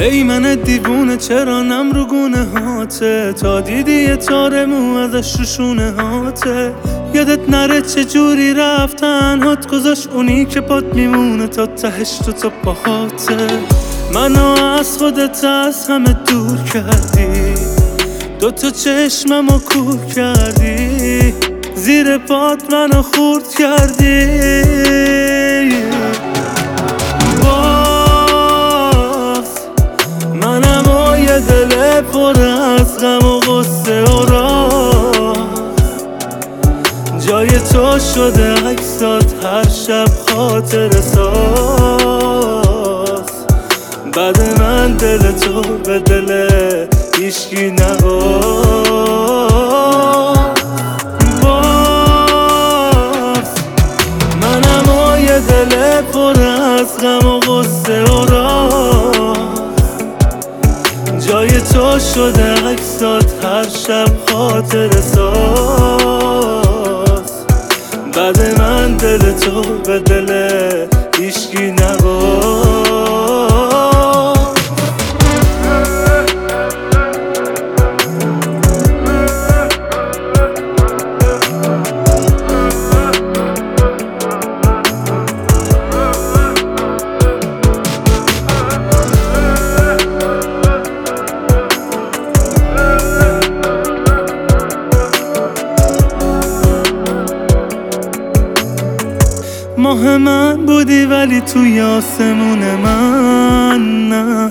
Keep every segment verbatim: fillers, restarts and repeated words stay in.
ای من دیوونه چرا نم رو گونه هاته، تا دیدی یه تار مو ازش رو شونه هاته. یادت نره چه جوری رفتن هات گذاشت اونی که پات میمونه تا تهش تو تا پاهاته. منو از خودت از همه دور کردی، دوتا چشممو کور کردی، زیر پات منو خورد کردی. باز منم و یه دل پر از غم و غصه و راز، جای تو شده عکسات هر شب خاطر ساز. بعد من دل تو به دل هیچکی نباز. باز منم و یه دل پر از غم و غصه و راز، جای تو شده عکسات هر شب خاطر ساز. بعد من دل تو به دل هیچکی نباز. ماه من بودی ولی توی آسمون من نه،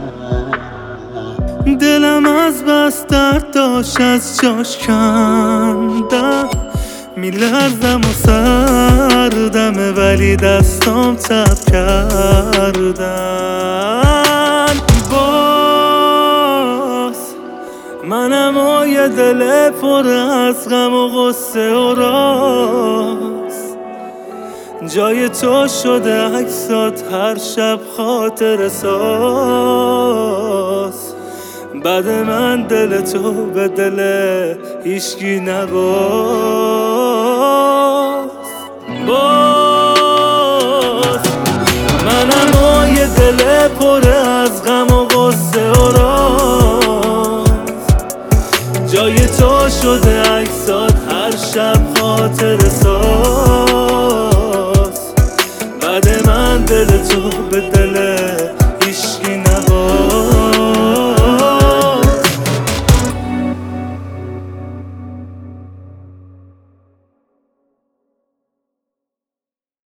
دلم از بس درد داشت از جاش کندم. میلرزم و سردمه ولی دستام تب کردن. باز منم و یه دل پر از غم و غصه و راز، جای تو شده عکسات هر شب خاطر ساز. بعد من دل تو به دل هیچکی نباز.